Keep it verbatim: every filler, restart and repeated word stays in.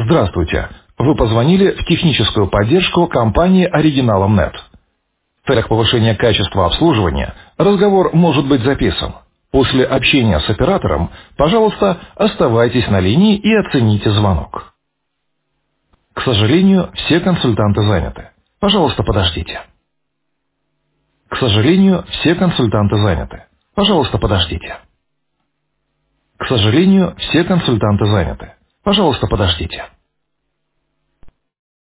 Здравствуйте. Вы позвонили в техническую поддержку компании Original.net. В целях повышения качества обслуживания разговор может быть записан. После общения с оператором, пожалуйста, оставайтесь на линии и оцените звонок. К сожалению, все консультанты заняты. Пожалуйста, подождите. К сожалению, все консультанты заняты. Пожалуйста, подождите. К сожалению, все консультанты заняты. Пожалуйста, подождите.